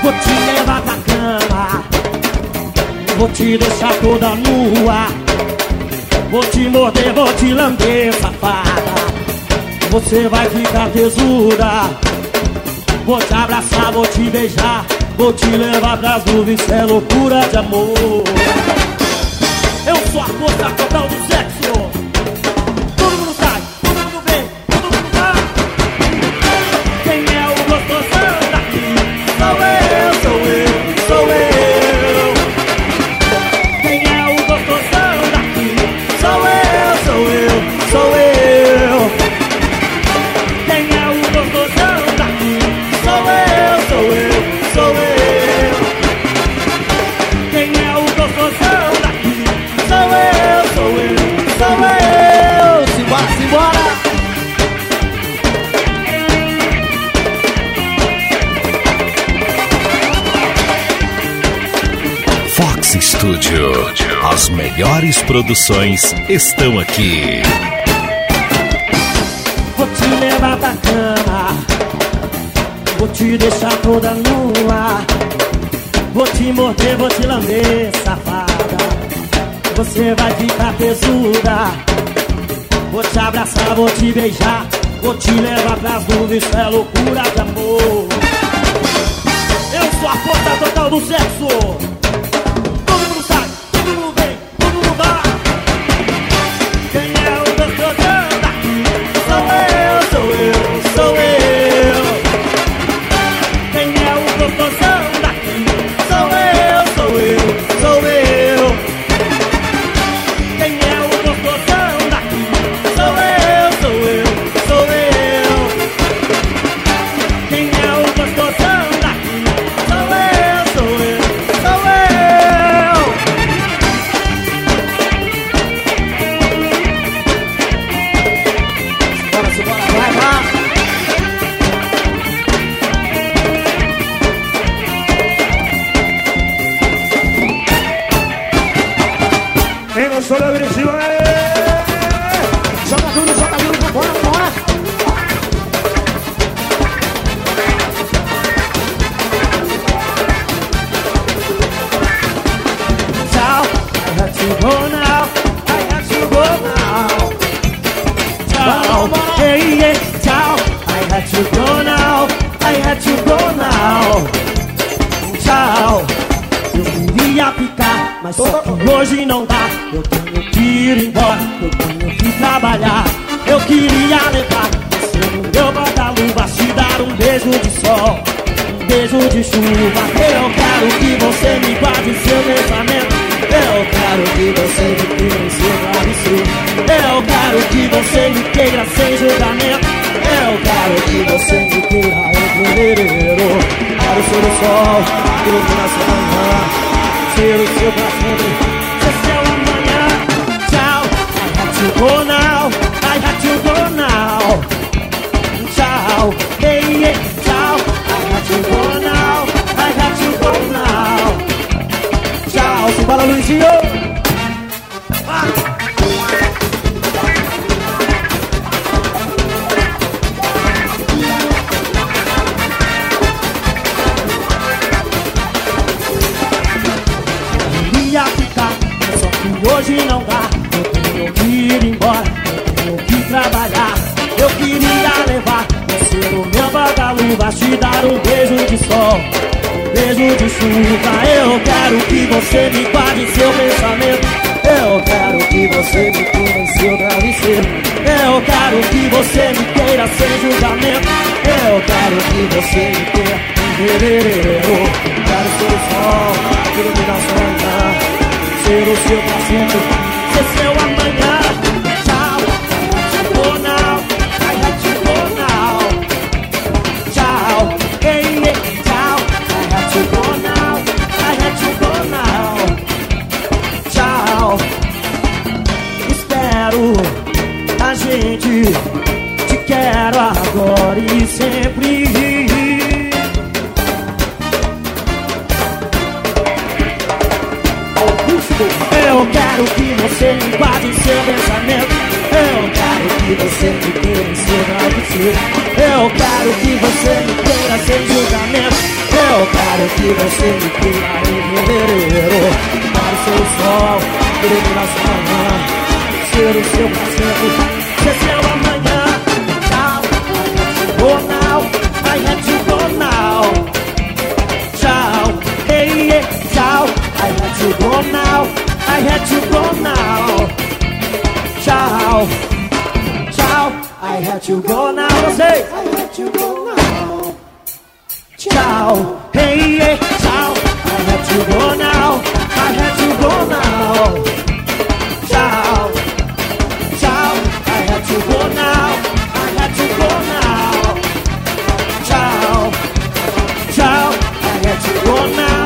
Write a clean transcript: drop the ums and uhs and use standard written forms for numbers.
Vou te levar pra cama, vou te deixar toda nua. Vou te morder, vou te lamber, safada. Você vai ficar tesuda. Vou te abraçar, vou te beijar, vou te levar pras nuvens, isso é loucura de amor. Eu sou a força total do sexo. Todo mundo sai, todo mundo vem, todo mundo vai. Quem é o gostosão daqui? Sou eu, sou eu, sou eu. Quem é o gostosão daqui? Sou eu, sou eu, sou eu. Quem é o gostosão daqui? Sou eu, sou eu, sou eu. Quem é o gostosão daqui? Sou eu, sou eu, sou eu. Simbora, simbora. Fox Studio. As melhores produções estão aqui. Vou te levar pra cama, vou te deixar toda nua. Vou te morder, vou te lamber, safada. Você vai ficar tesuda. Vou te abraçar, vou te beijar, vou te levar pras nuvens, isso é loucura de amor. Eu sou a força total do sexo. Todo mundo sai, todo mundo vem, todo mundo vai. Quem é o gostosão daqui? Sou eu, sou eu, sou eu. Quem é o gostosão daqui? Sou eu, sou eu, sou eu. Quem é o gostosão daqui? Sou eu, sou eu, sou eu. Quem é o gostosão daqui? Sou eu, sou eu, sou eu. Simbora, simbora, vai, vai. Quem não sou da agressiva, joga tudo, bora, bora. Ciao, I have to go now, I have to go now. Ciao, hey, yeah, ciao, I have to go now, I have to go now. Tchau, eu queria ficar, mas só que hoje não dá. Eu tenho que ir embora, eu tenho que trabalhar. Eu queria levar você no meu guarda-luva, te dar um beijo de sol, um beijo de chuva. Eu quero que você me guarde em seu pensamento. Eu quero que você me queira em seu travesseiro. Eu quero que você me queira sem julgamento. Eu quero que você me queira em fevereiro. Quero ser o sol, iluminar sua manhã, ser o seu pra sempre, ser seu amanhã. Tchau, I have to go now, I have to go now. Tchau, hey, yeah, tchau, I have to go now, I have to go now. Tchau, simbora, Luizinho. Queria ficar, mas só que hoje não dá. Eu tenho que ir embora, eu tenho que trabalhar. Eu queria levar você no meu guarda-luva, te dar um beijo de sol, um beijo de chuva. Eu quero que você me guarde em seu pensamento. Eu quero que você me queira em seu travesseiro. Eu quero que você me queira sem julgamento. Eu quero que você me queira em fevereiro. Quero ser o sol, iluminar sua manhã, ser o seu pra sempre, ser seu amanhã. Tchau, I have to go now, I have to go now. Tchau, hey, yeah, tchau, I have to go now, I have to go now. Tchau, espero a gente, te quero agora e sempre. Eu quero que você me guarde em seu pensamento. Eu quero que você me queira em seu travesseiro. Eu quero que você me queira sem julgamento. Eu quero que você me queira em fevereiro. Para o seu sol, brilho na sua manhã, ser o seu parceiro, ser seu amanhã. Tchau, I had to go now. Tchau, hey, yeah, tchau, I had to go now. I had to go now. Tchau, tchau, I had to go now. Say, I had to go now. Tchau, hey, yeah, tchau, I had to go now. I had to go now. Tchau, tchau, I had to go now. I had to go now. Tchau, tchau, I had to go now.